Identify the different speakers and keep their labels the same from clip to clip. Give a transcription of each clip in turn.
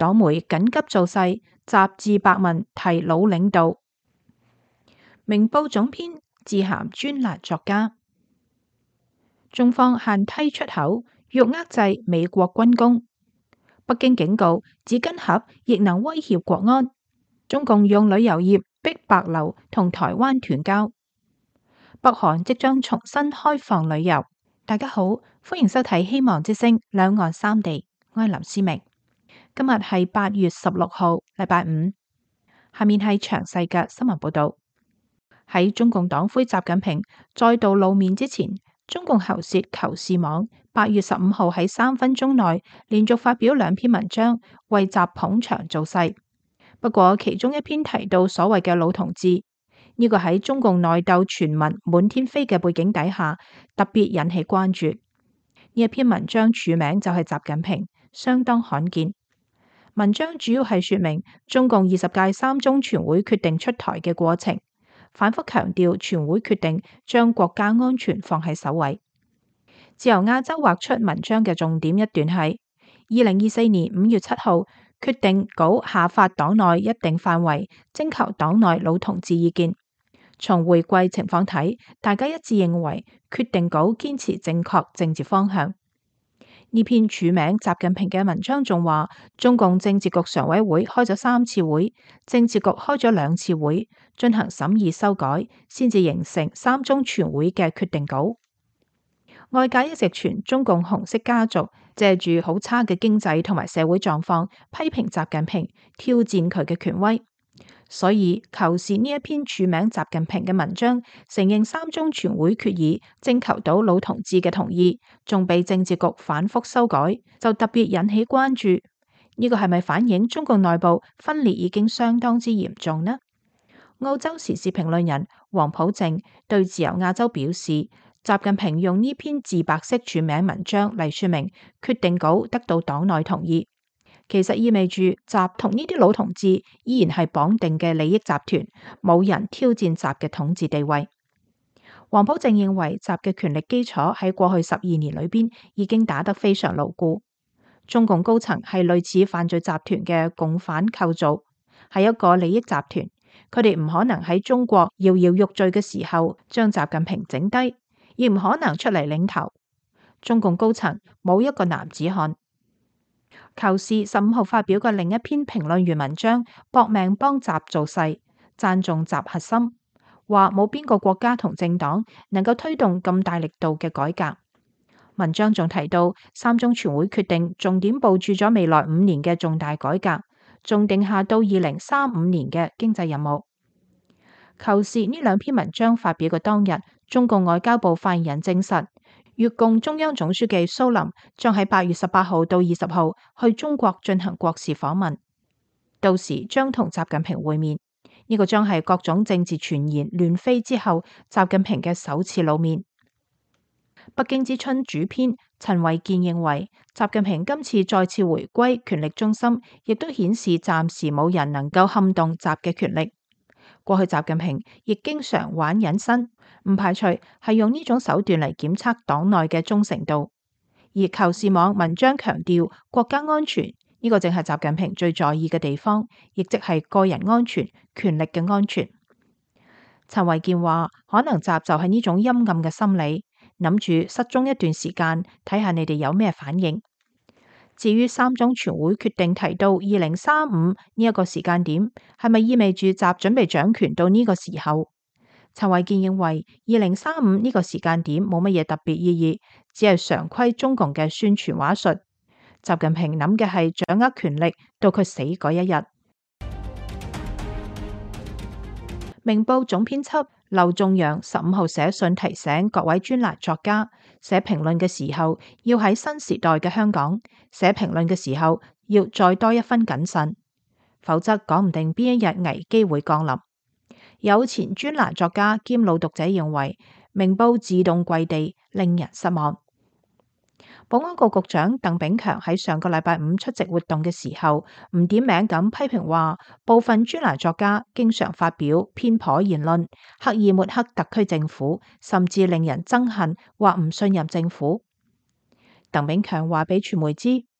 Speaker 1: 黨媒緊急造勢，習致百問提老領導。明報總編致函專欄作家。中方限梯出口，欲遏制美國軍工。北京警告紙巾盒亦能威脅國安。中共用旅遊業逼帛琉同台灣斷交。北韓即將重新開放旅遊。大家好，歡迎收睇希望之聲兩岸三地，我係林思明。今日係8月16號，禮拜五。下面係詳細嘅新聞報道。喺中共黨魁習近平再度露面之前，中共喉舌求是網8月15號喺3分鐘內連續發表2篇文章，為習捧場造勢。不過其中一篇提到所謂嘅老同志，呢個喺中共內鬥傳聞滿天飛嘅背景底下，特別引起關注。呢一篇文章署名就係習近平，相當罕見。文章主要係說明中共20屆3中全會決定出台嘅過程，反覆強調全會決定將國家安全放喺首位。自由亞洲畫出文章嘅重點一段係2024年5月7號決定稿下發黨內一定範圍，徵求黨內老同志意見。從回歸情況睇，大家一致認為決定稿堅持正確政治方向。呢篇署名習近平嘅文章仲話，中共政治局常委會開咗3次會，政治局開咗2次會，進行審議修改，先至形成3中全會嘅決定稿。外界一直傳中共紅色家族借住好差嘅經濟同埋社會狀況，批評習近平，挑戰佢嘅權威。所以求是呢一篇署名習近平嘅文章，承認3中全會決議徵求到老同志嘅同意，仲被政治局反覆修改，就特別引起關注。呢個係咪反映中共內部分裂已經相當之嚴重呢？澳洲時事評論人黃普正對自由亞洲表示，習近平用呢篇自白式署名文章嚟說明決定稿得到黨內同意，其實意味住習同呢啲老同志依然係綁定嘅利益集團，冇人挑戰習嘅統治地位。黃普正認為習嘅權力基礎喺過去12年裏邊已經打得非常牢固。中共高層係類似犯罪集團嘅共犯構造，係一個利益集團，佢哋唔可能喺中國搖搖欲墜嘅時候將習近平整低，亦唔可能出嚟領頭。中共高層冇一個男子漢。求是15號發表嘅另一篇評論員文章，搏命幫習造勢，讚頌習核心，話冇邊個國家同政黨能夠推動咁大力度嘅改革。文章仲提到3中全會決定重點部署咗未來5年嘅重大改革，仲定下到2035年嘅經濟任務。求是呢2篇文章發表嘅當日，中共外交部發言人證實，越共中央總書記蘇林將喺8月18號到20號去中國進行國事訪問，到時將同習近平會面。呢個將係各種政治傳言亂飛之後，習近平嘅首次露面。北京之春主編陳維健認為，習近平今次再次回歸權力中心，亦都顯示暫時冇人能夠撼動習嘅權力。過去習近平亦經常玩隱身，唔排除係用呢種手段嚟檢測黨內嘅忠誠度。而求是網文章強調國家安全，呢個正係習近平最在意嘅地方，亦即係個人安全、權力嘅安全。陳維健話，可能習就係呢種陰暗嘅心理，諗住失蹤一段時間，睇下你哋有咩反應。至於3中全會決定提到2035呢一個時間點，係咪意味住習準備掌權到呢個時候？陳維健認為2035呢個時間點冇乜嘢特別意義，只係常規中共嘅宣傳話術。習近平諗嘅係掌握權力到佢死嗰一日。明報總編輯劉仲陽15號寫信提醒各位專欄作家，寫評論嘅時候要喺新時代嘅香港，寫評論嘅時候要再多一分謹慎，否則講唔定邊一日危機會降臨。有前專欄作家兼老讀者認為，明報自動跪地，令人失望。保安局局長鄧炳強喺上個禮拜5出席活動嘅時候，唔點名咁批評話，部分專欄作家經常發表偏頗言論，刻意抹黑特區政府，甚至令人憎恨或唔信任政府。鄧炳強話俾傳媒知，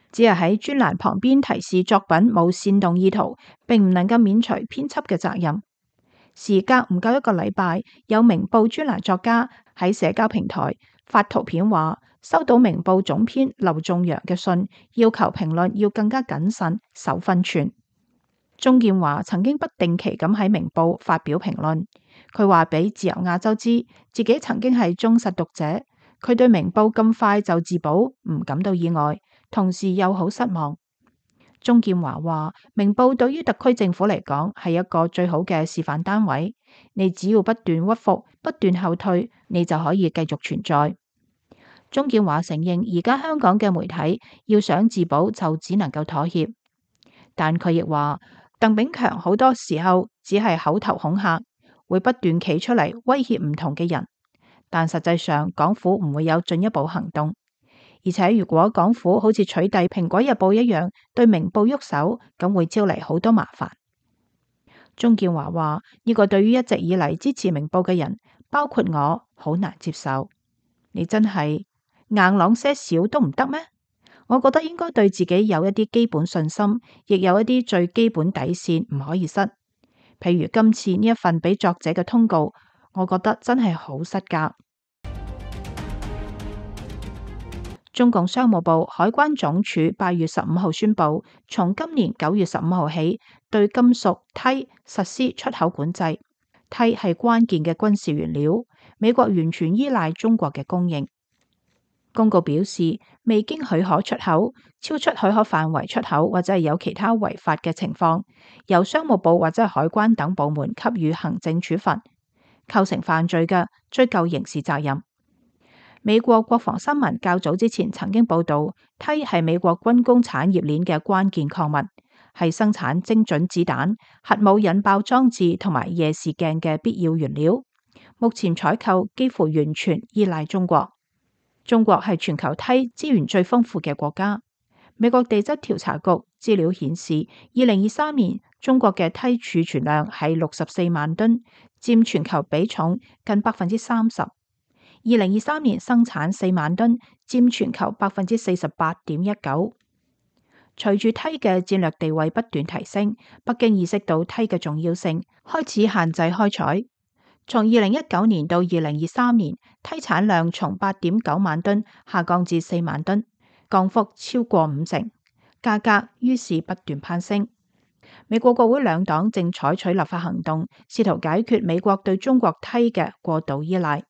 Speaker 1: 只係喺專欄旁邊提示作品冇煽動意圖，並唔能夠免除編輯嘅責任。時隔唔夠一個禮拜，有明報專欄作家喺社交平台發圖片話，收到明報總編劉仲陽嘅信，要求評論要更加謹慎，守分寸。鍾建華曾經不定期咁喺明報發表評論，佢話俾自由亞洲知，自己曾經係忠實讀者，佢對明報咁快就自保唔感到意外，同時又好失望。鍾建華話，明報對於特區政府嚟講係一個最好嘅示範單位，你只要不斷屈服，不斷後退，你就可以繼續存在。鍾建華承認，而家香港嘅媒體要想自保就只能夠妥協，但佢亦話，鄧炳強好多時候只係口頭恐嚇，會不斷企出嚟威脅唔同嘅人，但實際上港府唔會有進一步行動。而且如果港府好似取締《蘋果日報》一樣對明報喐手，咁會招嚟好多麻煩。鍾建華話，呢個對於一直以嚟支持明報嘅人，包括我，好難接受。你真係硬朗些少都唔得咩？我覺得應該對自己有一啲基本信心，亦有一啲最基本底線唔可以失。譬如今次呢一份俾作者嘅通告，我覺得真係好失格。中共商務部海關總署8月15號宣布，從今年9月15號起，對金屬銻實施出口管制。銻係關鍵嘅軍事原料，美國完全依賴中國嘅供應。公告表示，未經許可出口、超出許可範圍出口或者係有其他違法嘅情況，由商務部或者係海關等部門給予行政處罰，構成犯罪嘅，追究刑事責任。美國國防新聞較早之前曾經報道，銻係美國軍工產業鏈嘅關鍵礦物，係生產精準子彈、核武引爆裝置同埋夜視鏡嘅必要原料。目前採購幾乎完全依賴中國。中國係全球銻資源最豐富嘅國家。美國地質調查局資料顯示，2023年中國嘅銻儲存量係64萬噸，佔全球比重近30%。2023年生產4萬噸，佔全球48.19%。隨住銻嘅戰略地位不斷提升，北京意識到銻嘅重要性，開始限制開採。從2019年到2023年，銻產量從8.9萬噸下降至4萬噸，降幅超過50%，價格於是不斷攀升。美國國會兩黨正採取立法行動，試圖解決美國對中國銻嘅過度依賴。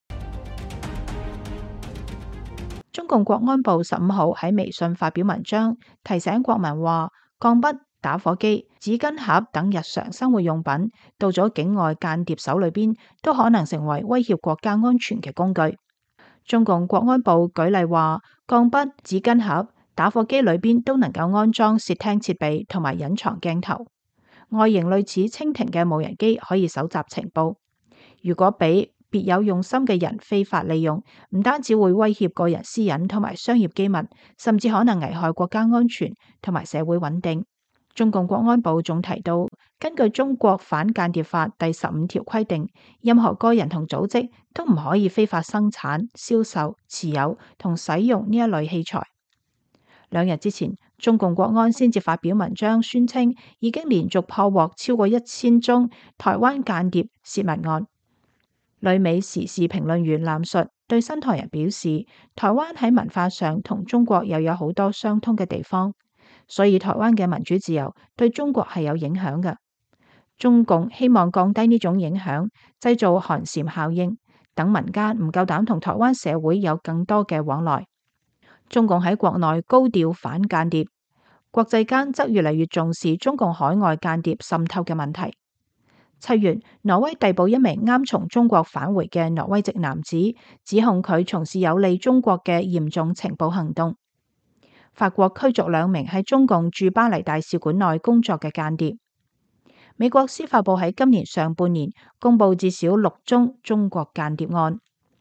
Speaker 1: 中共國安部15號喺微信發表文章，提醒國民話，鋼筆、打火機、紙巾盒等日常生活用品到咗境外間諜手裏邊，都可能成為威脅國家安全嘅工具。中共國安部舉例話，鋼筆、紙巾盒、打火機裏邊都能夠安裝竊聽設備同埋隱藏鏡頭，外形類似蜻蜓嘅無人機可以搜集情報。如果俾別有用心嘅人非法利用，唔單止會威脅個人私隱同埋商業機密，甚至可能危害國家安全同埋社會穩定。中共國安部仲提到，根據中國反間諜法第15條規定，任何個人同組織都唔可以非法生產、銷售、持有同使用呢一類器材。2日之前，中共國安先至發表文章宣稱，已經連續破獲超過1000宗台灣間諜洩密案。旅美時事評論員藍述對新唐人表示，台灣喺文化上同中國又有好多相通嘅地方，所以台灣嘅民主自由對中國係有影響嘅。中共希望降低呢種影響，製造寒蟬效應，等民間唔夠膽同台灣社會有更多嘅往來。中共喺國內高調反間諜，國際間則越嚟越重視中共海外間諜滲透嘅問題。7月，挪威逮捕一名啱從中國返回嘅挪威籍男子，指控佢從事有利中國嘅嚴重情報行動。法國驅逐2名喺中共駐巴黎大使館內工作嘅間諜。美國司法部喺今年上半年公布至少6宗中國間諜案。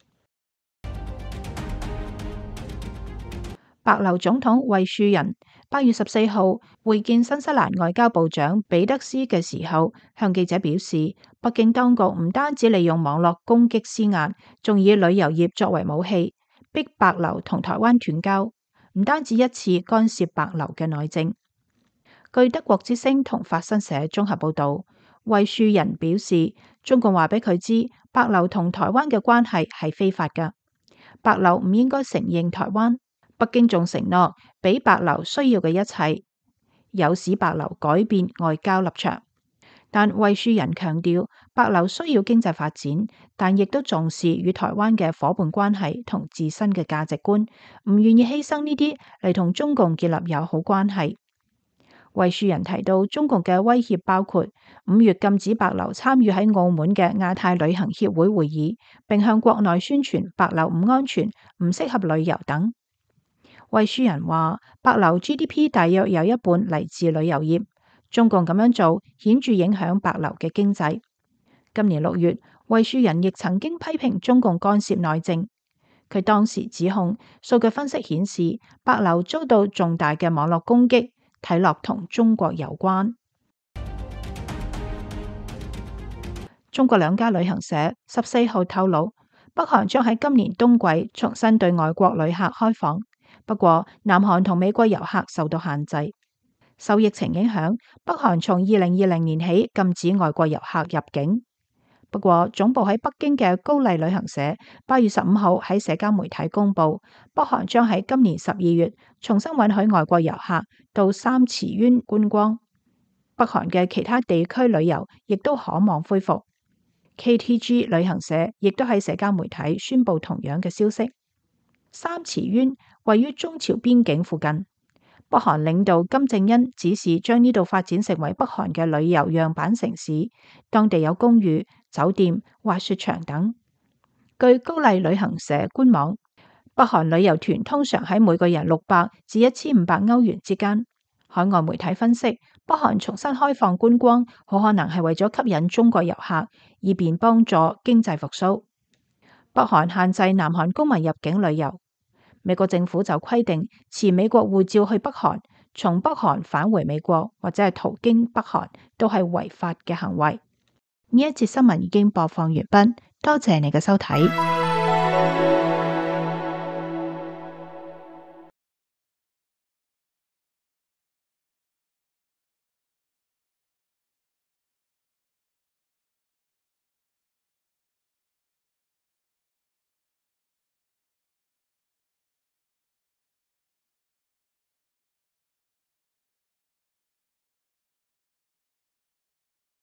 Speaker 1: 白樓總統惠恕仁8月14號會見新西蘭外交部長彼得斯嘅時候，向記者表示，北京當局唔單止利用網絡攻擊施壓，仲以旅遊業作為武器，逼白樓同台灣斷交。 唔單止一次干涉帛琉嘅內政。據德國之聲同法新社綜合報導，魏樹人表示，中共話俾佢知，帛琉同台灣嘅關係係非法㗎，帛琉唔應該承認台灣。北京仲承諾俾帛琉需要嘅一切，有使帛琉改變外交立場。但魏樹人強調，帛琉需要經濟發展，但亦都重視與台灣嘅夥伴關係同自身嘅價值觀，唔願意犧牲呢啲嚟同中共建立友好關係。魏樹人提到，中共嘅威脅包括5月禁止帛琉參與喺澳門嘅亞太旅行協會會議，並向國內宣傳帛琉唔安全、唔適合旅遊等。魏樹人話，帛琉 GDP 大約有一半嚟自旅遊業，中共咁樣做顯著影響帛琉嘅經濟。今年6月，魏樹人亦曾經批評中共干涉內政。佢當時指控，數據分析顯示帛琉遭到重大嘅網絡攻擊，睇落同中國有關。中國兩家旅行社14號透露，北韓將喺今年冬季重新對外國旅客開放，不過南韓同美國遊客受到限制。受疫情影響，北韓從2020年起禁止外國遊客入境。不過總部喺北京嘅高麗旅行社8月15號喺社交媒體公布，北韓將喺今年12月重新允許外國遊客到三池淵觀光。北韓嘅其他地區旅遊亦都可望恢復。KTG 旅行社亦都喺社交媒體宣布同樣嘅消息。三池淵位於中朝邊境附近。北韓領導金正恩指示將呢度發展成為北韓嘅旅遊樣板城市，當地有公寓、酒店、滑雪場等。據高麗旅行社官網，北韓旅遊團通常喺每個人600至1500歐元之間。海外媒體分析，北韓重新開放觀光，好可能係為咗吸引中國遊客，以便幫助經濟復甦。北韓限制南韓公民入境旅遊。美國政府就規定，持美國護照去北韓，從北韓返回美國或者係途經北韓，都係違法嘅行為。呢一節新聞已經播放完畢，多謝你嘅收睇。